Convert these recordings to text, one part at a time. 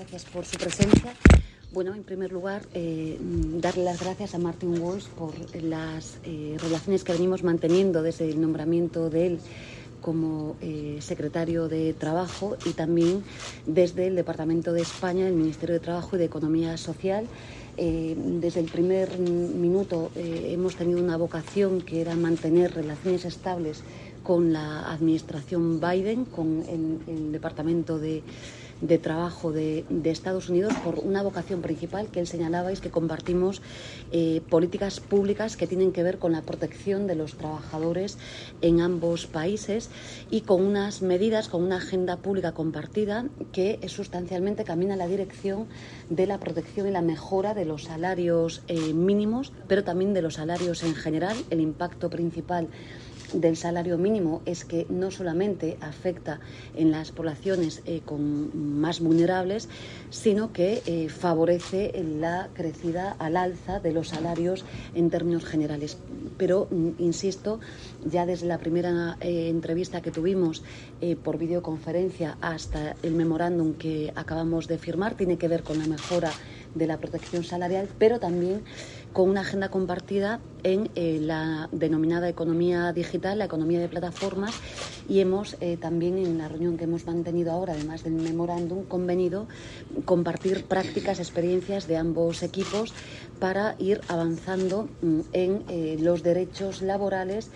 gracias por su presencia. Bueno, en primer lugar, darle las gracias a Martin Walsh por las relaciones que venimos manteniendo desde el nombramiento de él como secretario de Trabajo y también desde el Departamento de España, el Ministerio de Trabajo y de Economía Social. Desde el primer minuto hemos tenido una vocación que era mantener relaciones estables con la administración Biden, con el Departamento de Trabajo de Estados Unidos, por una vocación principal que él señalaba, es que compartimos políticas públicas que tienen que ver con la protección de los trabajadores en ambos países y con unas medidas, con una agenda pública compartida que sustancialmente camina en la dirección de la protección y la mejora de los salarios mínimos, pero también de los salarios en general. El impacto principal del salario mínimo es que no solamente afecta en las poblaciones con más vulnerables, sino que favorece la crecida al alza de los salarios en términos generales. Pero, insisto, ya desde la primera entrevista que tuvimos por videoconferencia hasta el memorándum que acabamos de firmar, tiene que ver con la mejora de la protección salarial, pero también con una agenda compartida en la denominada economía digital, la economía de plataformas, y hemos también en la reunión que hemos mantenido ahora, además del memorándum, convenido compartir prácticas, experiencias de ambos equipos para ir avanzando en los derechos laborales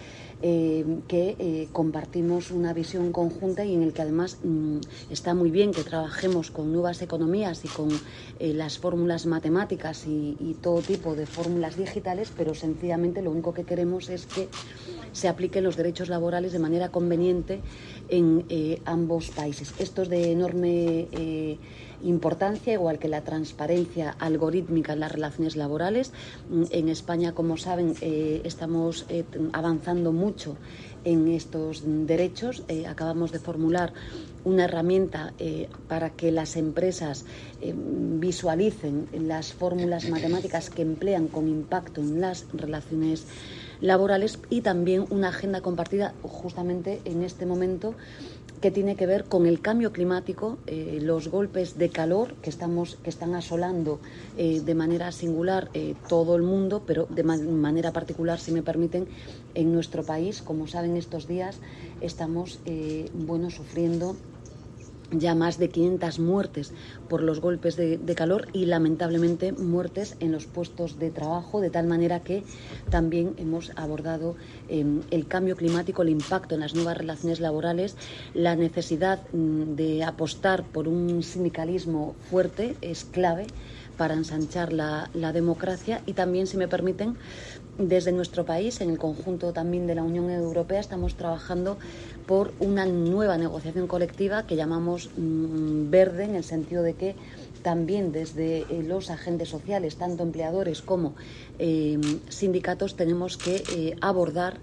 que compartimos una visión conjunta y en el que además está muy bien que trabajemos con nuevas economías y con las fórmulas matemáticas y todo tipo de fórmulas digitales, pero sencillamente lo único que queremos es que se apliquen los derechos laborales de manera conveniente en ambos países. Esto es de enorme importancia, igual que la transparencia algorítmica en las relaciones laborales. En España, como saben, estamos avanzando mucho en estos derechos. Acabamos de formular una herramienta para que las empresas visualicen las fórmulas matemáticas que emplean con impacto en las relaciones laborales, y también una agenda compartida justamente en este momento que tiene que ver con el cambio climático, los golpes de calor que están asolando de manera singular todo el mundo, pero de manera particular, si me permiten, en nuestro país. Como saben, estos días estamos sufriendo ya más de 500 muertes por los golpes de calor y lamentablemente muertes en los puestos de trabajo, de tal manera que también hemos abordado el cambio climático, el impacto en las nuevas relaciones laborales, la necesidad de apostar por un sindicalismo fuerte es clave para ensanchar la democracia, y también, si me permiten, desde nuestro país, en el conjunto también de la Unión Europea, estamos trabajando por una nueva negociación colectiva que llamamos verde, en el sentido de que también desde los agentes sociales, tanto empleadores como sindicatos, tenemos que abordar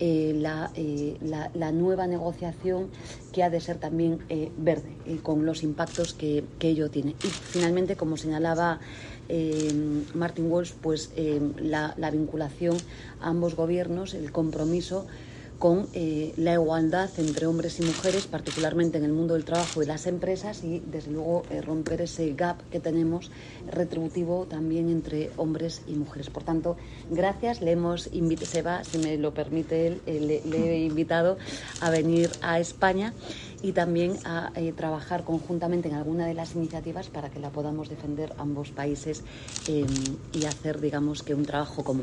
la nueva negociación, que ha de ser también verde, con los impactos que ello tiene. Y finalmente, como señalaba Martin Walsh, pues la vinculación a ambos gobiernos, el compromiso con la igualdad entre hombres y mujeres, particularmente en el mundo del trabajo y las empresas, y desde luego romper ese gap que tenemos retributivo también entre hombres y mujeres. Por tanto, gracias. Le hemos invitado, Seba, si me lo permite él, le he invitado a venir a España y también a trabajar conjuntamente en alguna de las iniciativas para que la podamos defender ambos países y hacer, digamos, que un trabajo común.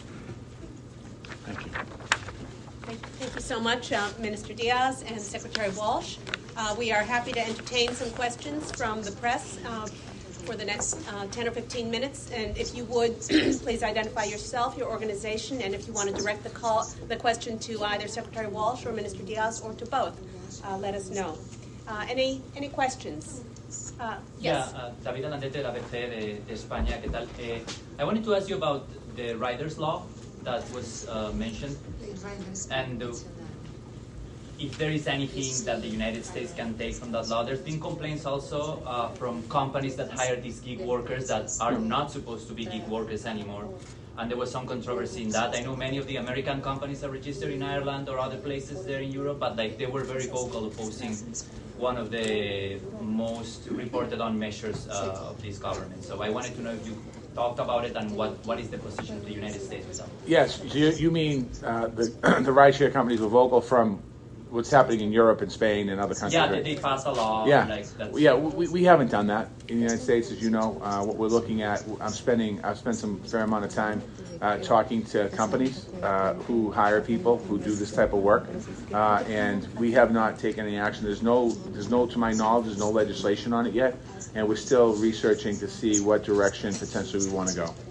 Thank you so much, Minister Diaz and Secretary Walsh. We are happy to entertain some questions from the press for the next 10 or 15 minutes. And if you would, please identify yourself, your organization, and if you want to direct the question to either Secretary Walsh or Minister Diaz or to both, let us know. Any questions? Yes. David Alandete de la ABC de España, ¿qué tal? I wanted to ask you about the Riders Law that was mentioned, and if there is anything that the United States can take from that law. There's been complaints also from companies that hire these gig workers that are not supposed to be gig workers anymore. And there was some controversy in that. I know many of the American companies are registered in Ireland or other places there in Europe, but like they were very vocal opposing one of the most reported on measures of this government. So I wanted to know if you talked about it and what is the position of the United States with that? Yes, you mean the rideshare companies were vocal from what's happening in Europe and Spain and other countries. Yeah, right? they passed a law. Yeah, like that's... we haven't done that in the United States, as you know. What we're looking at, I've spent some fair amount of time talking to companies who hire people who do this type of work, and we have not taken any action. There's no, to my knowledge, there's no legislation on it yet, and we're still researching to see what direction potentially we want to go.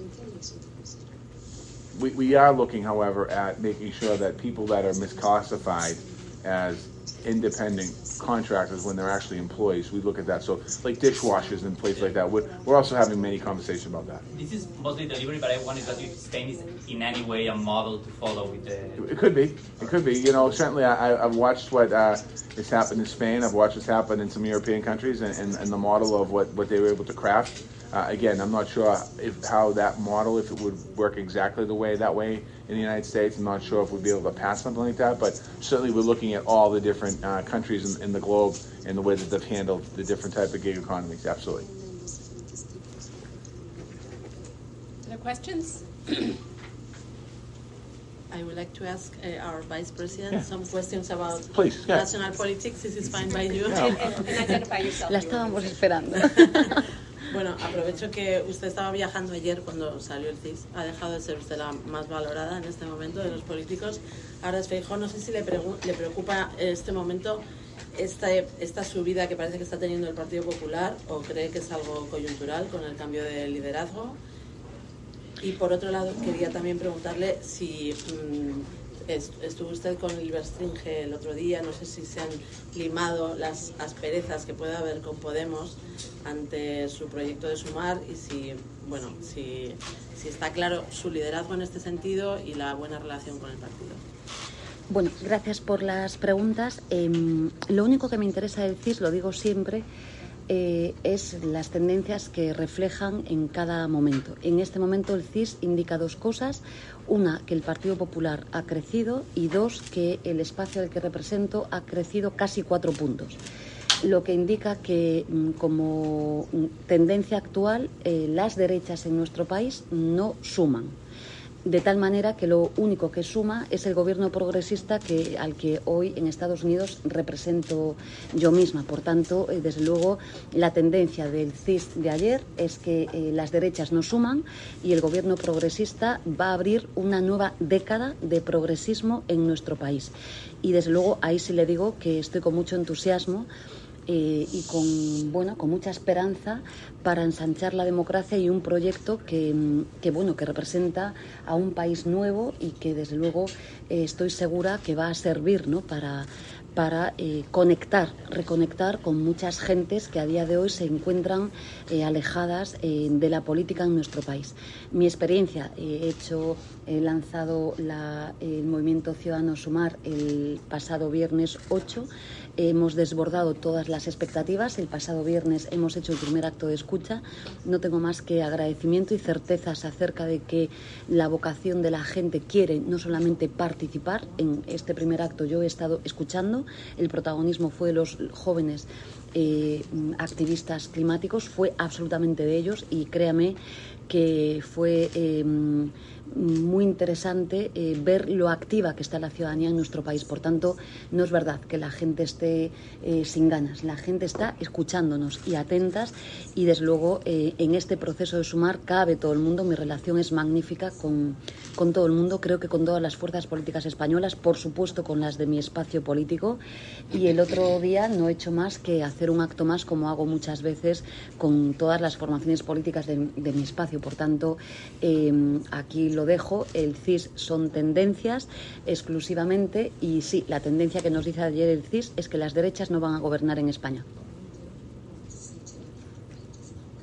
We are looking, however, at making sure that people that are misclassified as independent contractors when they're actually employees, we look at that. So like dishwashers and places like that, we're also having many conversations about that. This is mostly delivery, but I wanted to ask you if Spain is in any way a model to follow with the... It could be. You know, certainly I've watched what has happened in Spain. I've watched what's happened in some European countries and the model of what they were able to craft. Again, I'm not sure how that model, if it would work exactly that way in the United States. I'm not sure if we'd be able to pass something like that, but certainly we're looking at all the different countries in the globe and the way that they've handled the different type of gig economies. Absolutely. Other questions? I would like to ask our Vice President some questions about Please, national politics. This is fine by you. And identify yourself. La estábamos esperando. Bueno, aprovecho que usted estaba viajando ayer cuando salió el CIS. Ha dejado de ser usted la más valorada en este momento de los políticos. Ahora es Feijóo. No sé si le preocupa en este momento esta subida que parece que está teniendo el Partido Popular, o cree que es algo coyuntural con el cambio de liderazgo. Y por otro lado, quería también preguntarle si estuvo usted con Ilberstringe el otro día. No sé si se han limado las asperezas que puede haber con Podemos ante su proyecto de sumar, y si está claro su liderazgo en este sentido y la buena relación con el partido. Bueno, gracias por las preguntas. Lo único que me interesa del CIS, lo digo siempre, es las tendencias que reflejan en cada momento. En este momento el CIS indica dos cosas: una, que el Partido Popular ha crecido, y dos, que el espacio al que represento ha crecido casi 4 puntos. Lo que indica que, como tendencia actual, las derechas en nuestro país no suman. De tal manera que lo único que suma es el gobierno progresista al que hoy en Estados Unidos represento yo misma. Por tanto, desde luego, la tendencia del CIS de ayer es que las derechas no suman y el gobierno progresista va a abrir una nueva década de progresismo en nuestro país. Y desde luego ahí sí le digo que estoy con mucho entusiasmo y con mucha esperanza para ensanchar la democracia y un proyecto que representa a un país nuevo y que desde luego estoy segura que va a servir, ¿no?, para reconectar con muchas gentes que a día de hoy se encuentran alejadas de la política en nuestro país. Mi experiencia, he lanzado el Movimiento Ciudadano Sumar el pasado viernes 8. Hemos desbordado todas las expectativas. El pasado viernes hemos hecho el primer acto de escucha. No tengo más que agradecimiento y certezas acerca de que la vocación de la gente quiere no solamente participar en este primer acto. Yo he estado escuchando. El protagonismo fue de los jóvenes activistas climáticos, fue absolutamente de ellos, y créame que fue muy interesante ver lo activa que está la ciudadanía en nuestro país. Por tanto, no es verdad que la gente esté sin ganas. La gente está escuchándonos y atentas, y desde luego en este proceso de sumar cabe todo el mundo. Mi relación es magnífica con todo el mundo, creo que con todas las fuerzas políticas españolas, por supuesto con las de mi espacio político, y el otro día no he hecho más que hacer un acto más, como hago muchas veces con todas las formaciones políticas de mi espacio. Por tanto, aquí lo dejo. El CIS son tendencias exclusivamente, y sí, la tendencia que nos dice ayer el CIS es que las derechas no van a gobernar en España.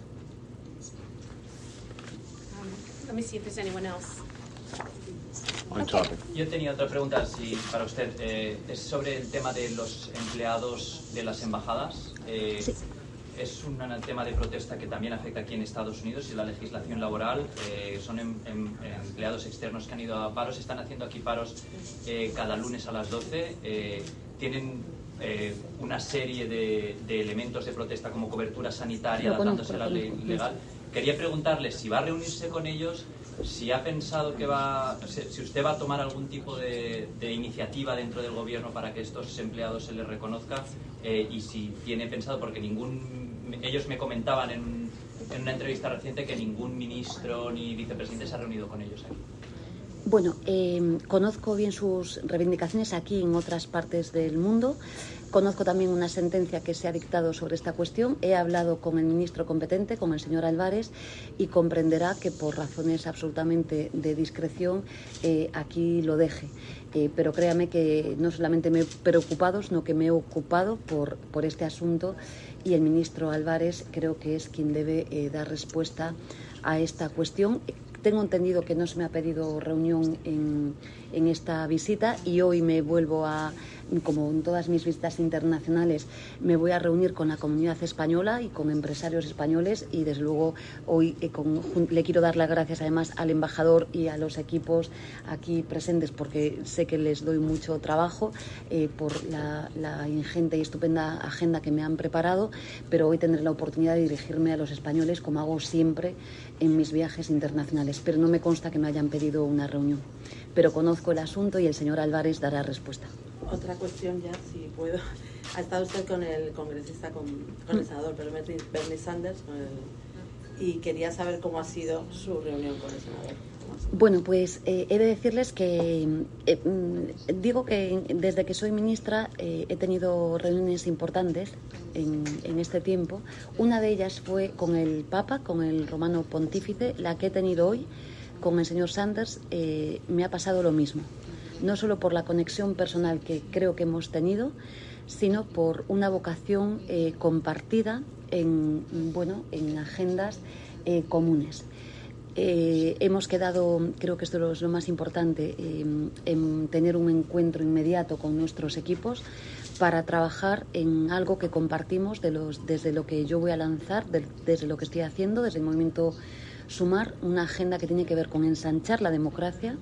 Let me see if there's anyone else. on topic. Yo tenía otra pregunta para usted. Es sobre el tema de los empleados de las embajadas. Sí. Es un tema de protesta que también afecta aquí en Estados Unidos y la legislación laboral. Son empleados externos que han ido a paros, están haciendo aquí paros cada lunes a las 12. Tienen una serie de elementos de protesta como cobertura sanitaria, adaptándose a la ley legal. Quería preguntarle si va a reunirse con ellos, si ha pensado si usted va a tomar algún tipo de iniciativa dentro del gobierno para que estos empleados se les reconozca, y si tiene pensado, porque ellos me comentaban en una entrevista reciente que ningún ministro ni vicepresidente se ha reunido con ellos aquí. Bueno, conozco bien sus reivindicaciones aquí y en otras partes del mundo. Conozco también una sentencia que se ha dictado sobre esta cuestión. He hablado con el ministro competente, con el señor Álvarez, y comprenderá que por razones absolutamente de discreción aquí lo deje. Pero créame que no solamente me he preocupado, sino que me he ocupado por este asunto, y el ministro Álvarez creo que es quien debe dar respuesta a esta cuestión. Tengo entendido que no se me ha pedido reunión en esta visita, y hoy me vuelvo como en todas mis visitas internacionales, me voy a reunir con la comunidad española y con empresarios españoles, y desde luego hoy le quiero dar las gracias además al embajador y a los equipos aquí presentes, porque sé que les doy mucho trabajo por la ingente y estupenda agenda que me han preparado, pero hoy tendré la oportunidad de dirigirme a los españoles como hago siempre en mis viajes internacionales, pero no me consta que me hayan pedido una reunión. Pero conozco el asunto y el señor Álvarez dará respuesta. Otra cuestión ya, si puedo. Ha estado usted con el congresista, con el senador Bernie Sanders, y quería saber cómo ha sido su reunión con el senador. Bueno, pues he de decirles que digo que desde que soy ministra he tenido reuniones importantes en este tiempo. Una de ellas fue con el Papa, con el Romano Pontífice. La que he tenido hoy con el señor Sanders me ha pasado lo mismo. No solo por la conexión personal que creo que hemos tenido, sino por una vocación compartida en agendas comunes. Hemos quedado, creo que esto es lo más importante, en tener un encuentro inmediato con nuestros equipos para trabajar en algo que compartimos desde lo que yo voy a lanzar, desde lo que estoy haciendo, desde el movimiento Sumar, una agenda que tiene que ver con ensanchar la democracia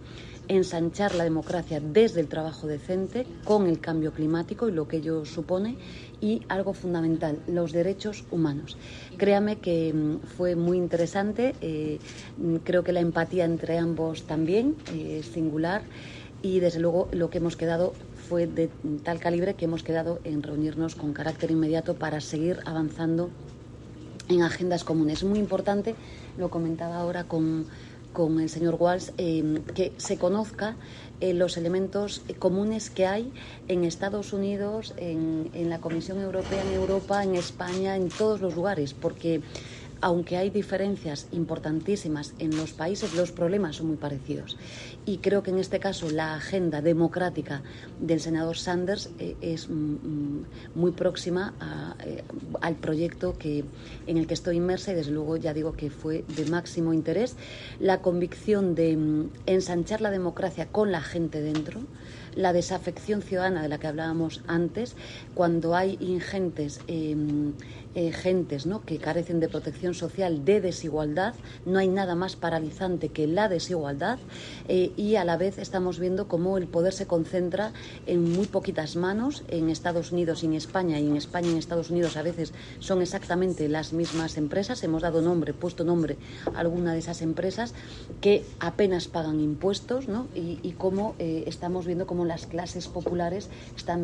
desde el trabajo decente, con el cambio climático y lo que ello supone, y algo fundamental, los derechos humanos. Créame que fue muy interesante, creo que la empatía entre ambos también es singular, y desde luego lo que hemos quedado fue de tal calibre que hemos quedado en reunirnos con carácter inmediato para seguir avanzando en agendas comunes. Es muy importante, lo comentaba ahora con el señor Walsh, que se conozca los elementos comunes que hay en Estados Unidos, en la Comisión Europea, en Europa, en España, en todos los lugares, porque aunque hay diferencias importantísimas en los países, los problemas son muy parecidos. Y creo que en este caso la agenda democrática del senador Sanders es muy próxima al proyecto en el que estoy inmersa, y desde luego ya digo que fue de máximo interés. La convicción de ensanchar la democracia con la gente dentro, la desafección ciudadana de la que hablábamos antes, cuando hay ingentes gentes, ¿no?, que carecen de protección social, de desigualdad. No hay nada más paralizante que la desigualdad, y a la vez estamos viendo cómo el poder se concentra en muy poquitas manos, en Estados Unidos y en España, y en España y en Estados Unidos a veces son exactamente las mismas empresas. Hemos puesto nombre a alguna de esas empresas que apenas pagan impuestos, ¿no? Y cómo estamos viendo cómo las clases populares están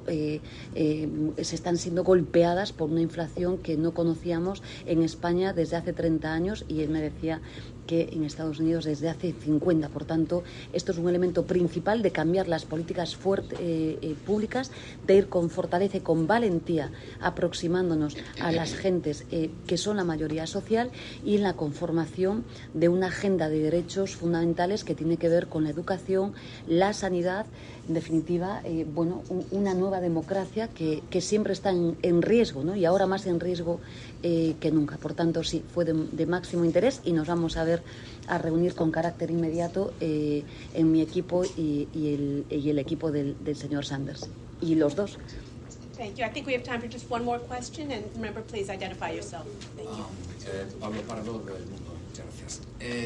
se están siendo golpeadas por una inflación que no conocíamos en España desde hace 30 años, y él me decía que en Estados Unidos desde hace 50. Por tanto, esto es un elemento principal de cambiar las políticas públicas, de ir con fortaleza y con valentía aproximándonos a las gentes que son la mayoría social, y en la conformación de una agenda de derechos fundamentales que tiene que ver con la educación, la sanidad, en definitiva, bueno, una nueva democracia que siempre está en riesgo, ¿no? Y ahora más en riesgo que nunca. Por tanto, sí, fue de máximo interés y nos vamos a reunir con carácter inmediato en mi equipo y el equipo del señor Sanders. Y los dos. Thank you. I think we have time for just one more question, and remember, please identify yourself. Thank you. Pablo Pardo del Mundo. Muchas gracias.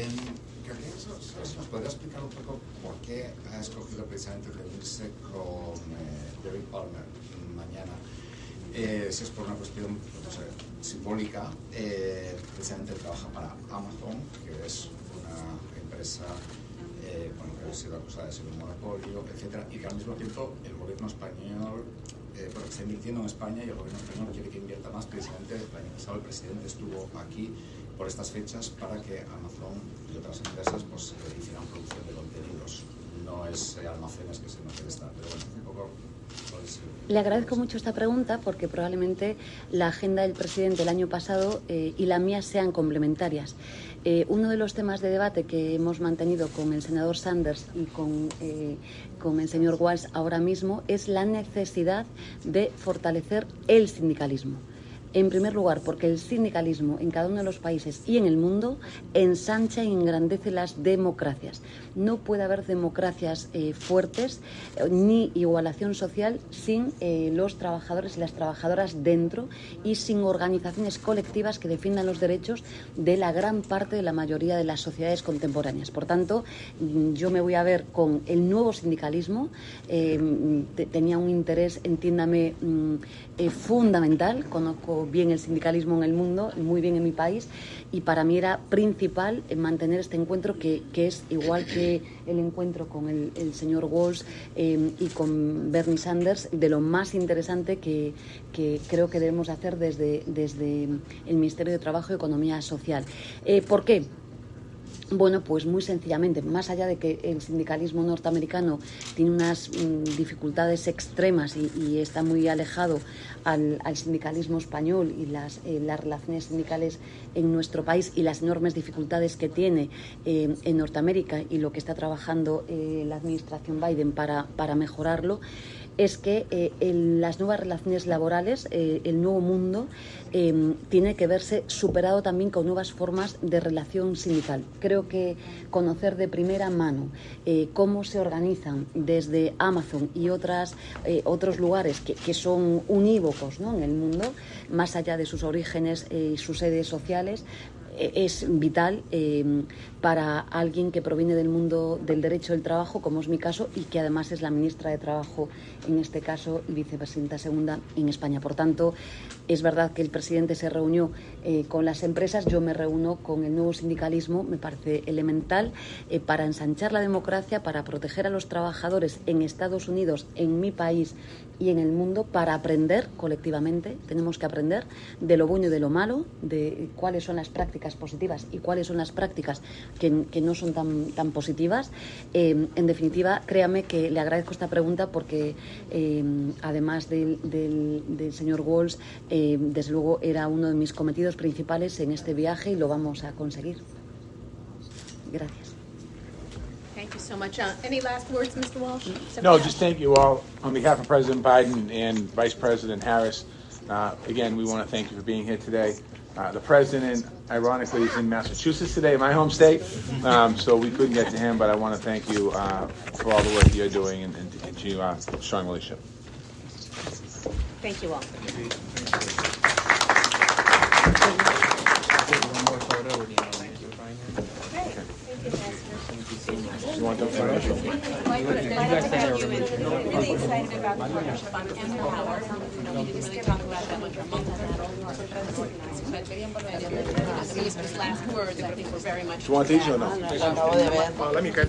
¿Nos podría explicar un poco por qué ha escogido precisamente reunirse con David Palmer mañana? Si es por una cuestión, no sé, simbólica, precisamente trabaja para Amazon, que es una empresa bueno, que ha sido acusada de ser un monopolio, etcétera, y que al mismo tiempo el gobierno español porque está invirtiendo en España y el gobierno español quiere que invierta más. Precisamente el año pasado el presidente estuvo aquí por estas fechas para que Amazon y otras empresas pues hicieran producción de contenidos. No es almacenes que se nos debe estar, pero bueno, un poco. Le agradezco mucho esta pregunta porque probablemente la agenda del presidente el año pasado y la mía sean complementarias. Uno de los temas de debate que hemos mantenido con el senador Sanders y con el señor Walsh ahora mismo es la necesidad de fortalecer el sindicalismo. En primer lugar, porque el sindicalismo en cada uno de los países y en el mundo ensancha y engrandece las democracias. No puede haber democracias fuertes ni igualación social sin los trabajadores y las trabajadoras dentro y sin organizaciones colectivas que defiendan los derechos de la gran parte de la mayoría de las sociedades contemporáneas. Por tanto, yo me voy a ver con el nuevo sindicalismo. Tenía un interés, entiéndame, fundamental. Conozco bien el sindicalismo en el mundo, muy bien en mi país, y para mí era principal mantener este encuentro que es igual que el encuentro con el señor Walsh y con Bernie Sanders, de lo más interesante que creo que debemos hacer desde el Ministerio de Trabajo y Economía Social. ¿Por qué? Bueno, pues muy sencillamente, más allá de que el sindicalismo norteamericano tiene unas dificultades extremas y está muy alejado al sindicalismo español y las relaciones sindicales en nuestro país y las enormes dificultades que tiene en Norteamérica y lo que está trabajando la administración Biden para mejorarlo, es que las nuevas relaciones laborales, el nuevo mundo, tiene que verse superado también con nuevas formas de relación sindical. Creo que conocer de primera mano cómo se organizan desde Amazon y otros lugares que son unívocos, ¿no?, en el mundo, más allá de sus orígenes y sus sedes sociales, es vital para alguien que proviene del mundo del derecho del trabajo, como es mi caso, y que además es la ministra de Trabajo, en este caso, y vicepresidenta segunda en España. Por tanto, es verdad que el presidente se reunió con las empresas, yo me reúno con el nuevo sindicalismo, me parece elemental para ensanchar la democracia, para proteger a los trabajadores en Estados Unidos, en mi país y en el mundo, para aprender colectivamente. Tenemos que aprender de lo bueno y de lo malo, de cuáles son las prácticas positivas y cuáles son las prácticas que no son tan positivas. En definitiva, créame que le agradezco esta pregunta porque además del señor Walsh, desde luego era uno de mis cometidos principales en este viaje y lo vamos a conseguir. Gracias. Thank you so much. Any last words, Mr. Walsh? No, just thank you all on behalf of President Biden and Vice President Harris. Again, we want to thank you for being here today. The president, ironically, is in Massachusetts today, my home state, so we couldn't get to him, but I want to thank you for all the work you're doing and to continue our strong relationship. Thank you all. You want those photos? Really excited about the partnership on Empower. We didn't really talk about that much. But his last words, I think, were very much. Do you want these or no? Lo acabo de ver. Let me